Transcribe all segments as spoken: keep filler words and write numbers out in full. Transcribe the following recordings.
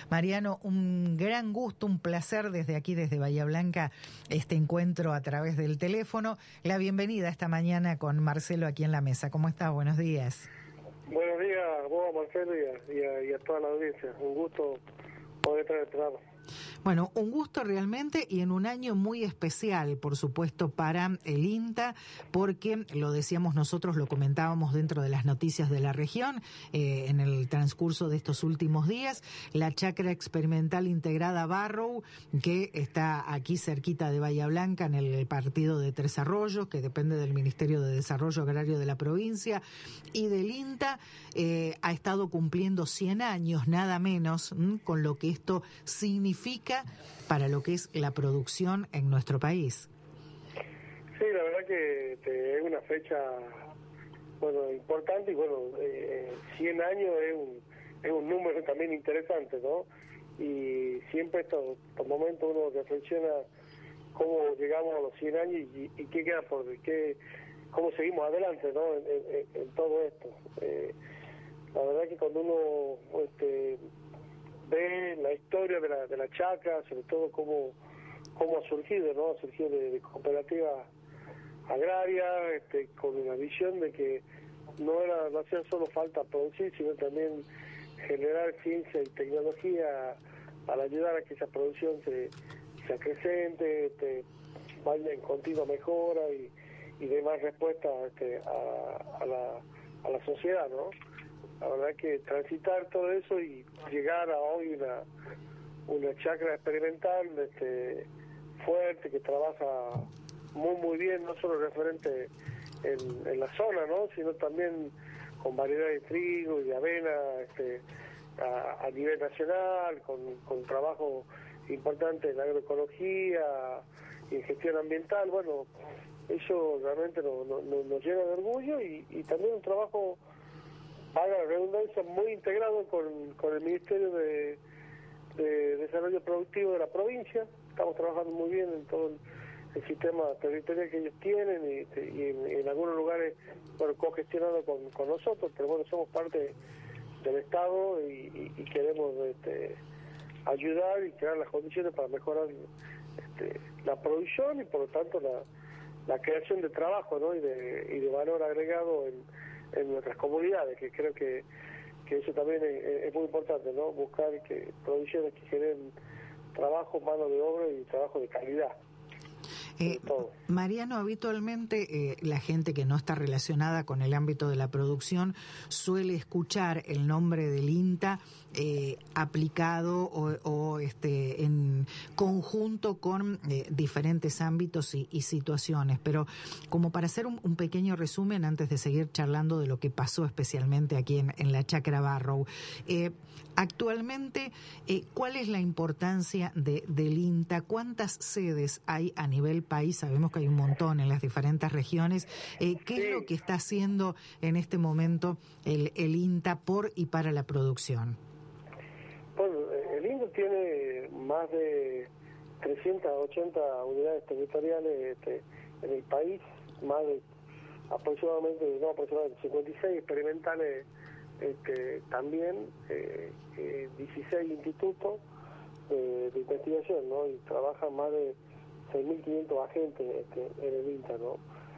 Mariano, un gran gusto, un placer desde aquí, desde Bahía Blanca, este encuentro a través del teléfono. La bienvenida esta mañana con Marcelo aquí en la mesa. ¿Cómo estás? Buenos días. Buenos días a vos, Marcelo, y a, y, a, y a toda la audiencia. Un gusto poder estar en el programa. Bueno, un gusto realmente y en un año muy especial, por supuesto, para el INTA, porque lo decíamos nosotros, lo comentábamos dentro de las noticias de la región, eh, en el transcurso de estos últimos días, la chacra experimental integrada Barrow, que está aquí cerquita de Bahía Blanca, en el partido de Tres Arroyos, que depende del Ministerio de Desarrollo Agrario de la provincia, y del INTA, eh, ha estado cumpliendo cien años, nada menos, ¿m? Con lo que esto significa para lo que es la producción en nuestro país. Sí, la verdad que este, es una fecha bueno importante y bueno, eh, cien años es un, es un número también interesante, ¿no? Y siempre estos, estos momentos uno reflexiona cómo llegamos a los cien años y, y qué queda por qué, cómo seguimos adelante, ¿no? En, en, en todo esto. Eh, la verdad que cuando uno este, ve la historia de la, de la chacra, sobre todo cómo, cómo ha surgido, ¿no? Ha surgido de, de cooperativas agrarias, este, con una visión de que no era no hacía solo falta producir, sino también generar ciencia y tecnología para ayudar a que esa producción se, se acrecente, este, vaya en continua mejora y, y dé más respuesta este, a, a, la, a la sociedad, ¿no? La verdad que transitar todo eso y llegar a hoy una una chacra experimental este, fuerte, que trabaja muy muy bien, no solo referente en, en la zona, ¿no? Sino también con variedad de trigo y de avena este, a, a nivel nacional, con, con trabajo importante en la agroecología y en gestión ambiental. Bueno, eso realmente nos, nos, nos llena de orgullo y, y también un trabajo, haga la redundancia, muy integrado con, con el Ministerio de, de Desarrollo Productivo de la provincia. Estamos trabajando muy bien en todo el, el sistema territorial que ellos tienen y, y en, en algunos lugares, bueno, cogestionado con, con nosotros, pero bueno, somos parte del Estado y, y, y queremos este, ayudar y crear las condiciones para mejorar este, la producción y por lo tanto la, la creación de trabajo, ¿no? y, de, y de valor agregado en en nuestras comunidades, que creo que, que eso también es, es muy importante, ¿no? Buscar que producciones que generen trabajo, mano de obra y trabajo de calidad. Eh, Mariano, habitualmente eh, la gente que no está relacionada con el ámbito de la producción suele escuchar el nombre del INTA eh, aplicado o, o este, en conjunto con eh, diferentes ámbitos y, y situaciones, pero como para hacer un, un pequeño resumen antes de seguir charlando de lo que pasó especialmente aquí en, en la chacra Barrow, eh, actualmente, eh, ¿cuál es la importancia de, del INTA? ¿Cuántas sedes hay a nivel país? Sabemos que hay un montón en las diferentes regiones. Eh, ¿Qué sí. es lo que está haciendo en este momento el, el INTA por y para la producción? Bueno, el INTA tiene más de trescientas ochenta unidades territoriales este, en el país, más de aproximadamente, no aproximadamente, cincuenta y seis experimentales este, también, eh, eh, dieciséis institutos eh, de investigación, ¿no? Y trabajan más de seis mil quinientos agentes este, en el INTA, ¿no?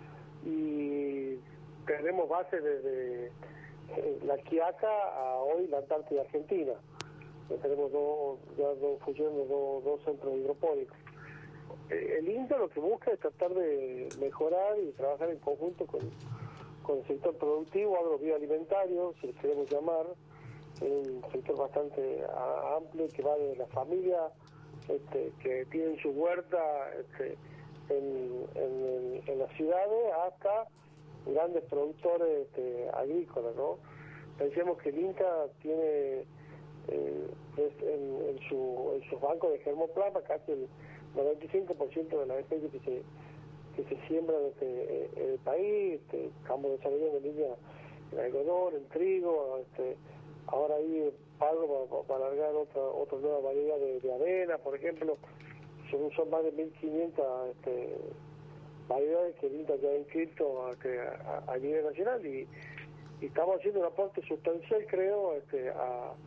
Y tenemos bases desde eh, la Quiaca a hoy la Antártida Argentina. Ya tenemos dos, ya dos funcionando dos, dos centros hidropónicos. Eh, el INTA lo que busca es tratar de mejorar y trabajar en conjunto con, con el sector productivo, agroalimentario, si le queremos llamar, un sector bastante a, amplio que va de la familia este, que tienen su huerta este, en, en, en las ciudades hasta grandes productores este, agrícolas, ¿no? Pensemos que el INTA tiene eh, en, en su en sus bancos de germoplasma casi el noventa y cinco por ciento de las especies que se que se siembran este, en el país, este, estamos desarrollando en línea en algodón, en trigo, este, ahora hay algo para, para alargar otra otra nueva variedad de, de avena, por ejemplo. Son, son más de mil quinientas este, variedades que el INTA ya ha inscrito a, a, a nivel nacional y, y estamos haciendo un aporte sustancial, creo, este, a,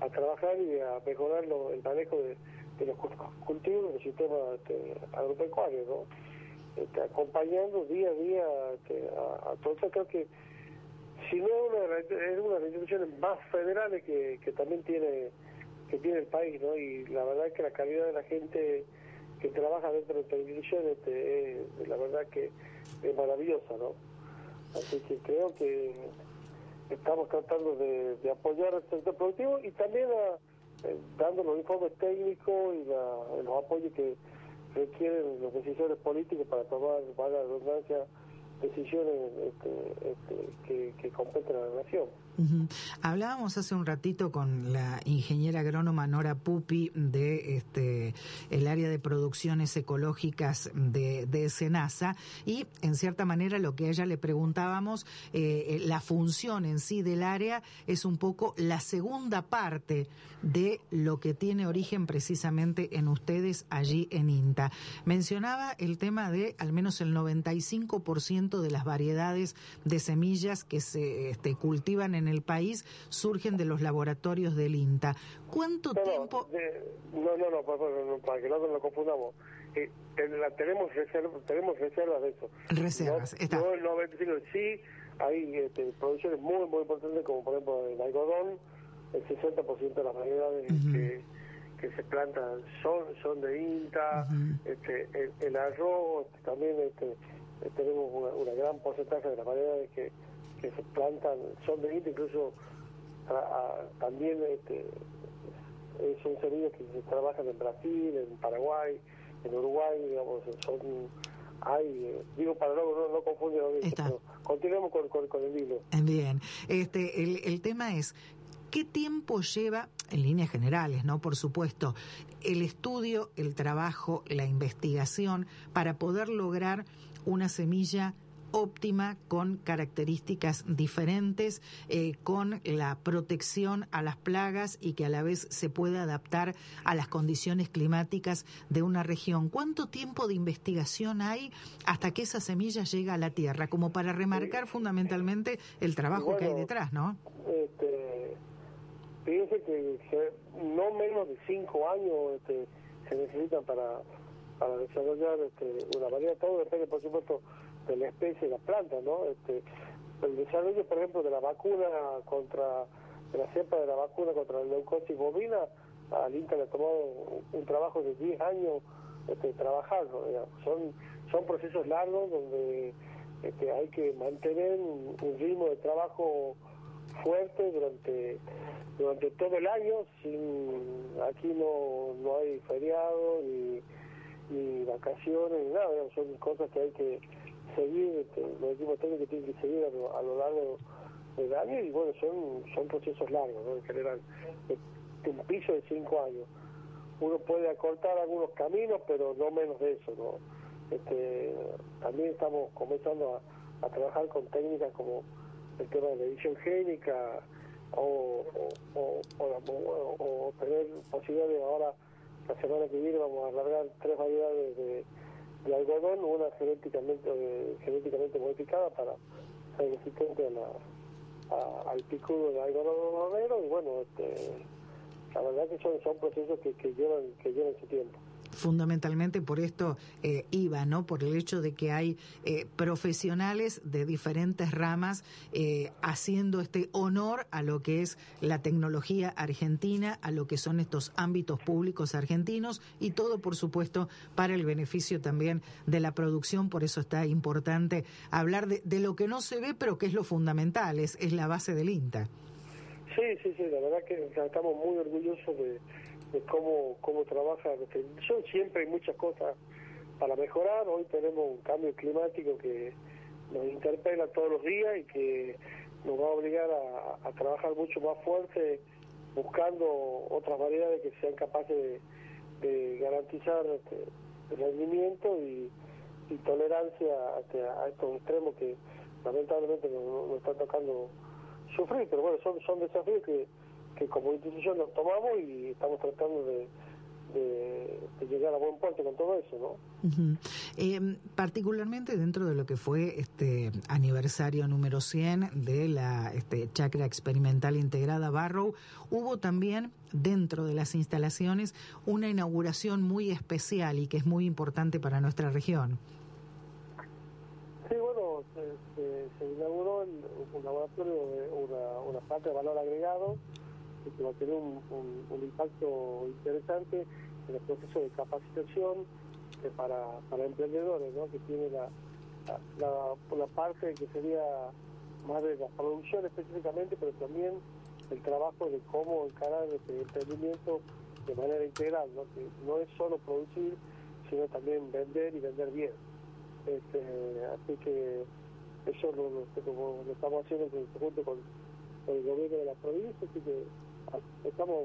a trabajar y a mejorar lo, el manejo de, de los cultivos del sistema este, agropecuario, ¿no? Este, acompañando día a día este, a, a todo eso. Creo que si no es una, es una de las instituciones más federales que, que también tiene que tiene el país, ¿no? Y la verdad es que la calidad de la gente que trabaja dentro de esta institución este, es, la verdad que es maravillosa, ¿no? Así que creo que estamos tratando de, de apoyar al sector productivo y también a, eh, dando los informes técnicos y la, los apoyos que requieren los decisores políticos para tomar, valga la redundancia, decisiones este, este, que, que competen a la nación. Uh-huh. Hablábamos hace un ratito con la ingeniera agrónoma Nora Pupi de este el área de producciones ecológicas de, de SENASA, y en cierta manera lo que a ella le preguntábamos, eh, la función en sí del área es un poco la segunda parte de lo que tiene origen precisamente en ustedes allí en INTA. Mencionaba el tema de al menos el noventa y cinco por ciento de las variedades de semillas que se este, cultivan en en el país surgen de los laboratorios del INTA. ¿Cuánto no, tiempo...? No, de, no, no, no, para, no, para que no nos lo confundamos. Eh, la, tenemos, reserva, tenemos reservas de eso. Reservas, no, está. No el noventa y cinco, sí, hay este, producciones muy, muy importantes, como por ejemplo el algodón, el sesenta por ciento de las variedades uh-huh. que, que se plantan son son de INTA, uh-huh. este, el, el arroz, también este, tenemos una, una gran porcentaje de las variedades que que se plantan, son de INTA, incluso a, a, también este, son semillas que se trabajan en Brasil, en Paraguay, en Uruguay, digamos, son, hay, eh, digo para luego no, no confundir, pero continuemos con, con, con el hilo. Bien, este, el, el tema es, ¿qué tiempo lleva, en líneas generales, no, por supuesto, el estudio, el trabajo, la investigación, para poder lograr una semilla óptima, con características diferentes, eh, con la protección a las plagas y que a la vez se pueda adaptar a las condiciones climáticas de una región? ¿Cuánto tiempo de investigación hay hasta que esa semilla llega a la tierra? Como para remarcar fundamentalmente el trabajo bueno, que hay detrás, ¿no? Este, fíjense que, que no menos de cinco años este, se necesitan para, para desarrollar este, una variedad. Todo depende, por supuesto, de la especie de la planta, ¿no? Este, el desarrollo, por ejemplo, de la vacuna contra, de la cepa de la vacuna contra la leucosis bovina, al INTA le ha tomado un, un trabajo de diez años este, trabajarlo, digamos. Son, son procesos largos donde este, hay que mantener un, un ritmo de trabajo fuerte durante durante todo el año. Sin, aquí no, no hay feriados ni, ni vacaciones ni nada, digamos. Son cosas que hay que seguir, este, los equipos técnicos tienen que seguir a lo, a lo largo del año, y bueno, son son procesos largos, ¿no? En general, de un piso de cinco años. Uno puede acortar algunos caminos, pero no menos de eso, ¿no? Este, también estamos comenzando a, a trabajar con técnicas como el tema de la edición génica, o, o, o, o, o, o tener posibilidades. Ahora, la semana que viene, vamos a alargar tres variedades de de algodón, una genéticamente eh, genéticamente modificada para ser resistente a la, a, al picudo del algodón romero, y bueno, este, la verdad que son, son procesos que, que llevan que llevan su tiempo. Fundamentalmente por esto eh, iba, ¿no? Por el hecho de que hay eh, profesionales de diferentes ramas eh, haciendo este honor a lo que es la tecnología argentina, a lo que son estos ámbitos públicos argentinos, y todo, por supuesto, para el beneficio también de la producción. Por eso está importante hablar de, de lo que no se ve, pero que es lo fundamental, es, es la base del INTA. Sí, sí, sí, la verdad que estamos muy orgullosos de de cómo cómo trabaja. Yo siempre hay muchas cosas para mejorar. Hoy tenemos un cambio climático que nos interpela todos los días y que nos va a obligar a, a trabajar mucho más fuerte, buscando otras variedades que sean capaces de, de garantizar este, el rendimiento y, y tolerancia a, a estos extremos que lamentablemente nos, nos está tocando sufrir. Pero bueno, son, son desafíos que que como institución nos tomamos y estamos tratando de, de, de llegar a buen puerto con todo eso, ¿no? Uh-huh. Eh, particularmente dentro de lo que fue este aniversario número cien de la este, chacra experimental integrada Barrow, hubo también dentro de las instalaciones una inauguración muy especial y que es muy importante para nuestra región. Sí, bueno, se, se, se inauguró el, un laboratorio, de una, una parte de valor agregado que va a tener un, un, un impacto interesante en el proceso de capacitación eh, para, para emprendedores, ¿no? Que tiene la, la, la, la parte que sería más de la producción específicamente, pero también el trabajo de cómo encarar este emprendimiento de manera integral, ¿no? Que no es solo producir, sino también vender y vender bien. Este, así que eso lo, lo, lo, lo estamos haciendo en conjunto con, con el gobierno de la provincia, así que estamos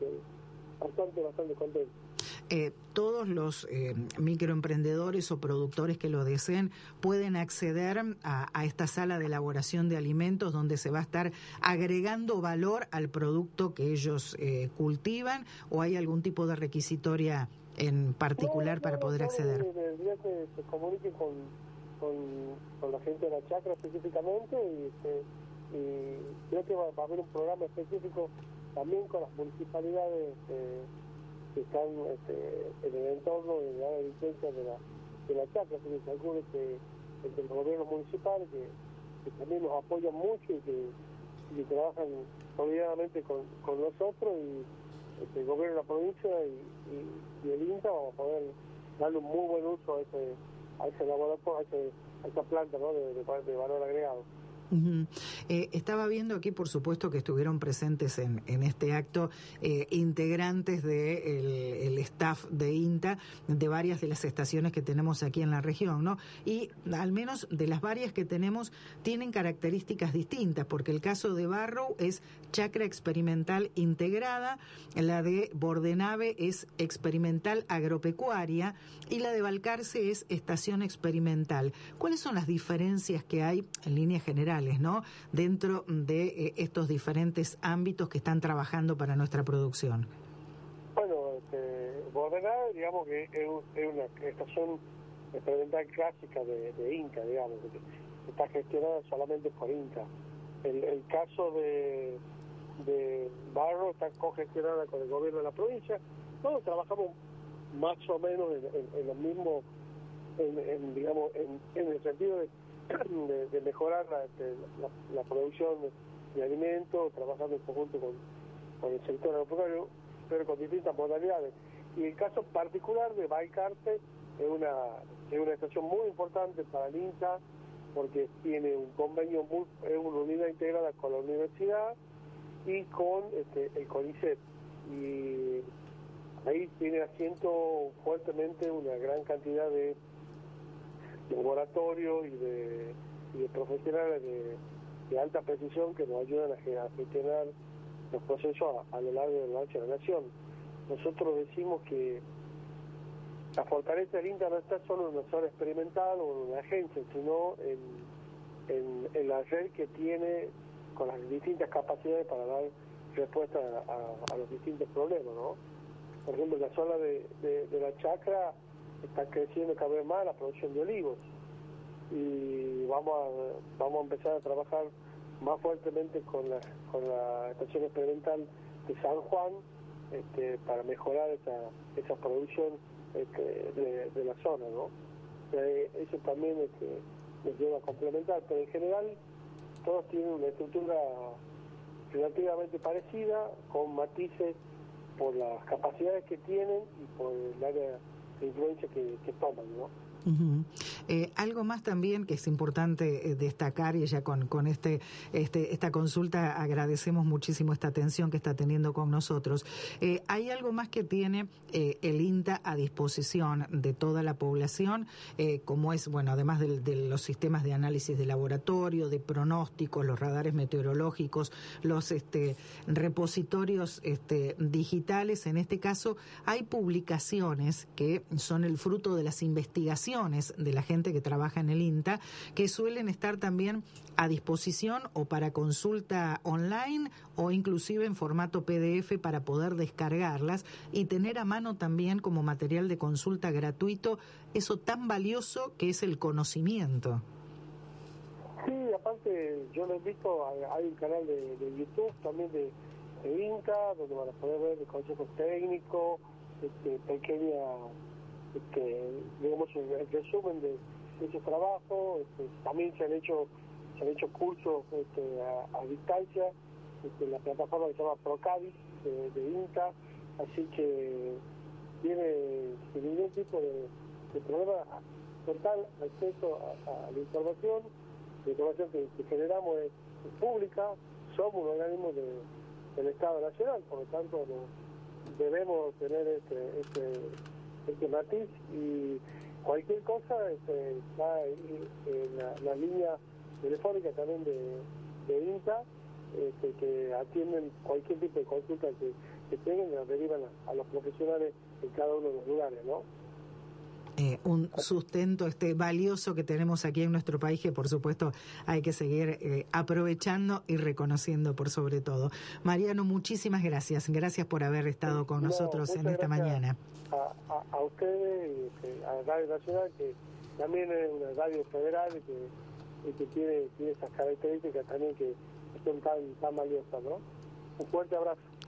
bastante, bastante contentos. Eh, todos los eh, microemprendedores o productores que lo deseen pueden acceder a, a esta sala de elaboración de alimentos donde se va a estar agregando valor al producto que ellos eh, cultivan, o hay algún tipo de requisitoria en particular no, para no, poder no, acceder. El día que se comuniquen con, con, con la gente de la chacra específicamente y, este, y creo que va, va a haber un programa específico también con las municipalidades eh, que están este, en el entorno de la licencia de la, de la chacra, así que calculo que entre los gobiernos municipales que, que también nos apoyan mucho y que, y que trabajan solidariamente con, con nosotros, y este, el gobierno de la provincia y, y, y el INTA vamos a poder darle un muy buen uso a ese, a ese laboratorio, a, ese, a esa planta, ¿no? de, de, de valor agregado. Uh-huh. Eh, estaba viendo aquí, por supuesto, que estuvieron presentes en, en este acto eh, integrantes del de el staff de INTA de varias de las estaciones que tenemos aquí en la región, ¿no? Y al menos de las varias que tenemos tienen características distintas, porque el caso de Barrow es chacra experimental integrada, la de Bordenave es experimental agropecuaria y la de Balcarce es estación experimental. ¿Cuáles son las diferencias que hay en líneas generales, ¿no?, dentro de eh, estos diferentes ámbitos que están trabajando para nuestra producción? Bueno, este, Bordenave, digamos que es, es una estación experimental clásica de, de INTA, digamos, que está gestionada solamente por INTA. El, el caso de, de Barrow está cogestionada con el gobierno de la provincia. Nosotros trabajamos más o menos en, en, en lo mismo, en, en, digamos, en, en el sentido de De, de mejorar la, de, la, la producción de alimentos, trabajando en conjunto con, con el sector agropecuario, pero con distintas modalidades. Y el caso particular de Balcarce es una, es una estación muy importante para el INTA, porque tiene un convenio, muy, es una unidad integrada con la universidad y con este, el CONICET. Y ahí tiene asiento fuertemente una gran cantidad de laboratorios y de, y de profesionales de, de alta precisión que nos ayudan a, a gestionar los procesos a, a lo largo de la, de la nación. Nosotros decimos que la fortaleza del INTA no está solo en una zona experimental o en una agencia, sino en, en, en la red que tiene con las distintas capacidades para dar respuesta a, a, a los distintos problemas, ¿no? Por ejemplo, en la zona de, de, de la chacra está creciendo cada vez más la producción de olivos y vamos a, vamos a empezar a trabajar más fuertemente con la, con la estación experimental de San Juan este, para mejorar esa, esa producción este, de, de la zona, ¿no? Eh, eso también este, nos lleva a complementar, pero en general todos tienen una estructura relativamente parecida, con matices por las capacidades que tienen y por el área de influencia que, que toman, ¿no? Uh-huh. Eh, algo más también que es importante eh, destacar, y ya con, con este, este esta consulta agradecemos muchísimo esta atención que está teniendo con nosotros. Eh, hay algo más que tiene eh, el INTA a disposición de toda la población, eh, como es, bueno, además de, de los sistemas de análisis de laboratorio, de pronósticos, los radares meteorológicos, los este, repositorios este, digitales. En este caso hay publicaciones que son el fruto de las investigaciones extensiones de la gente que trabaja en el INTA, que suelen estar también a disposición o para consulta online o inclusive en formato P D F para poder descargarlas y tener a mano también como material de consulta gratuito eso tan valioso que es el conocimiento. Sí, aparte yo lo invito, hay un canal de, de YouTube también de, de INTA, donde van a poder ver consejos técnicos, este, pequeña, este, digamos, el resumen de, de ese trabajo. Este, también se han hecho se han hecho cursos este, a, a distancia este, en la plataforma que se llama Procadis de, de INTA, así que tiene sin ningún tipo de, de problema total acceso a, a la información. La información que, que generamos es, es pública, somos un organismo de, del Estado Nacional, por lo tanto no, debemos tener este, este, este matiz, y cualquier cosa este, está en la, la línea telefónica también de, de INTA, este, que atienden cualquier tipo de consulta que, que tengan y la derivan a, a los profesionales en cada uno de los lugares, ¿no? Eh, un sustento este valioso que tenemos aquí en nuestro país, que por supuesto hay que seguir eh, aprovechando y reconociendo por sobre todo. Mariano, muchísimas gracias. Gracias por haber estado con no, nosotros en esta mañana. A, a, a ustedes y a Radio Nacional, que también es una radio federal y que, y que tiene, tiene esas características también que son tan, tan valiosas, ¿no? Un fuerte abrazo.